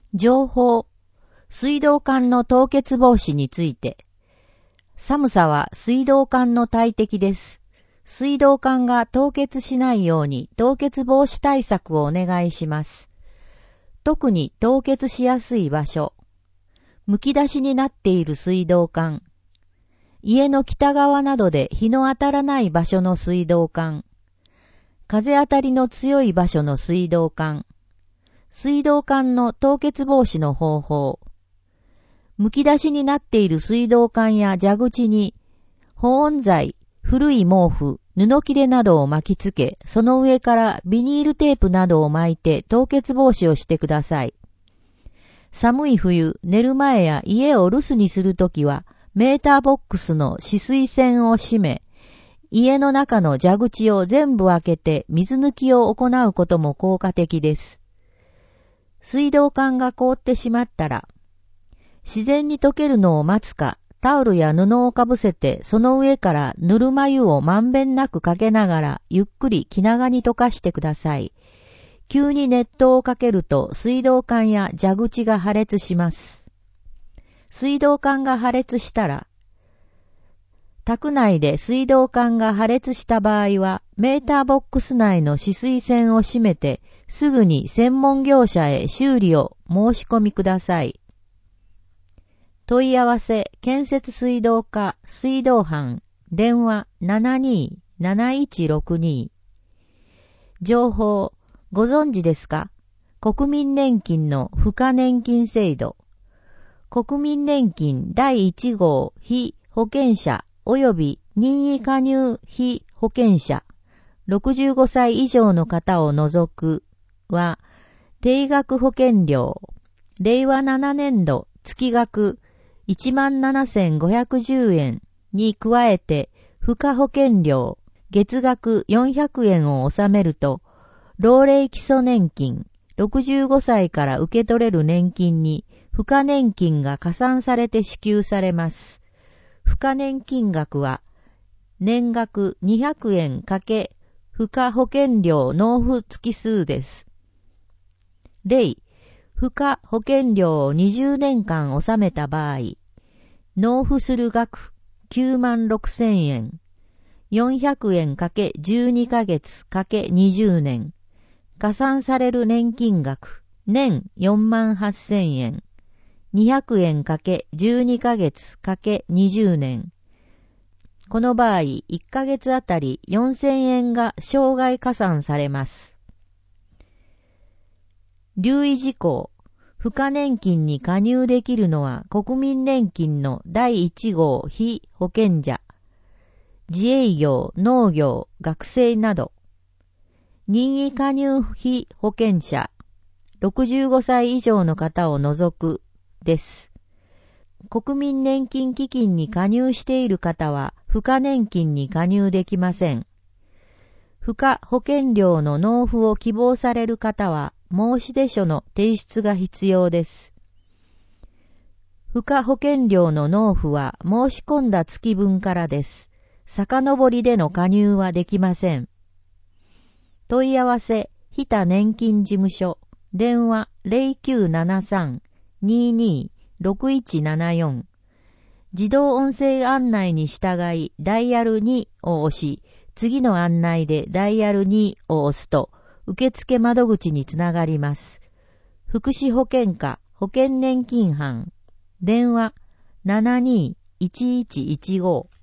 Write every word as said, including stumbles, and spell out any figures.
情報、水道管の凍結防止について。寒さは水道管の大敵です。水道管が凍結しないように凍結防止対策をお願いします。特に凍結しやすい場所。むき出しになっている水道管。家の北側などで日の当たらない場所の水道管。風当たりの強い場所の水道管。水道管の凍結防止の方法。むき出しになっている水道管や蛇口に保温材、古い毛布、布切れなどを巻きつけ、その上からビニールテープなどを巻いて凍結防止をしてください。寒い冬、寝る前や家を留守にするときは、メーターボックスの止水栓を閉め、家の中の蛇口を全部開けて水抜きを行うことも効果的です。水道管が凍ってしまったら、自然に溶けるのを待つか、タオルや布をかぶせて、その上からぬるま湯をまんべんなくかけながら、ゆっくり気長に溶かしてください。急に熱湯をかけると、水道管や蛇口が破裂します。水道管が破裂したら、宅内で水道管が破裂した場合は、メーターボックス内の止水栓を閉めて、すぐに専門業者へ修理を申し込みください。問い合わせ、建設水道課、水道班、電話 ななにーななーいちろくにー。情報、ご存知ですか？国民年金の付加年金制度。国民年金だいいち号被保険者及び任意加入被保険者、ろくじゅうごさい以上の方を除くは、定額保険料、れいわななねんど月額いちまんななせんごひゃくじゅうえんに加えて、付加保険料、月額よんひゃくえんを納めると、老齢基礎年金、ろくじゅうごさいから受け取れる年金に、付加年金が加算されて支給されます。付加年金額は、年額にひゃくえんかけ付加保険料納付月数です。例、付加保険料をにじゅうねんかん納めた場合、納付する額きゅうまんろくせんえん、よんひゃくえんかけじゅうにかげつかけにじゅうねん、加算される年金額、年よんまんはっせんえん、にひゃくえんかけじゅうにかげつかけにじゅうねん。この場合、いっかげつあたりよんせんえんが生涯加算されます。留意事項。付加年金に加入できるのは国民年金のだいいち号被保険者、自営業、農業、学生など。任意加入被保険者、ろくじゅうごさい以上の方を除くです。国民年金基金に加入している方は付加年金に加入できません。付加保険料の納付を希望される方は申出書の提出が必要です。付加保険料の納付は申し込んだ月分からです。遡りでの加入はできません。問い合わせ、日田年金事務所、電話 ゼロきゅうななさん にーにーろくいちななよん。自動音声案内に従いダイヤルにを押し、次の案内でダイヤルにを押すと、受付窓口につながります。福祉保険課保険年金班、電話 ななにーいちいちいちご。